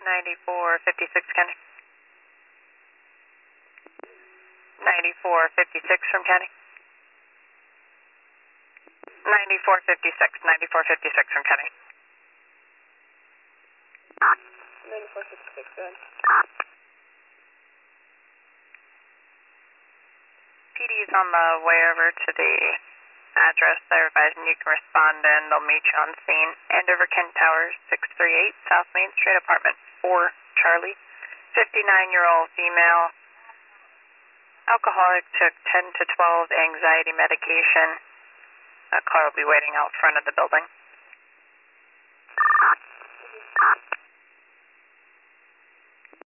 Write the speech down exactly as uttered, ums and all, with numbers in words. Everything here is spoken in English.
ninety-four fifty-six, Kenny. ninety-four fifty-six from Kenny. ninety-four fifty-six, ninety-four fifty-six from Kenny. ninety-four fifty-six, good. P D is on the way over to the address. They're advising you can respond and they'll meet you on scene. Andover Kent Towers, six three eight South Main Street, apartment four, Charlie. fifty-nine-year-old female. Alcoholic, took ten to twelve anxiety medication. That car will be waiting out front of the building.